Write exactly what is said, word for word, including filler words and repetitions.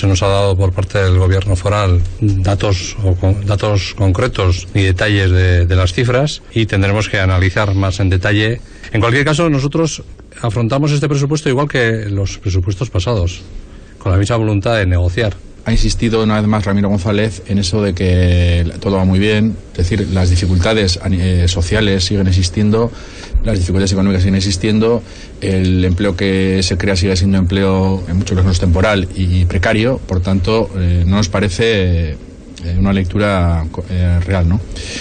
se nos ha dado por parte del gobierno foral datos o con, datos concretos ni detalles de, de las cifras, y tendremos que analizar más en detalle. En cualquier caso, nosotros afrontamos este presupuesto igual que los presupuestos pasados, con la misma voluntad de negociar. Ha insistido una vez más Ramiro González en eso de que todo va muy bien, es decir, las dificultades eh, sociales siguen existiendo, las dificultades económicas siguen existiendo, el empleo que se crea sigue siendo empleo en muchos casos temporal y precario, por tanto eh, no nos parece eh, una lectura eh, real, ¿no?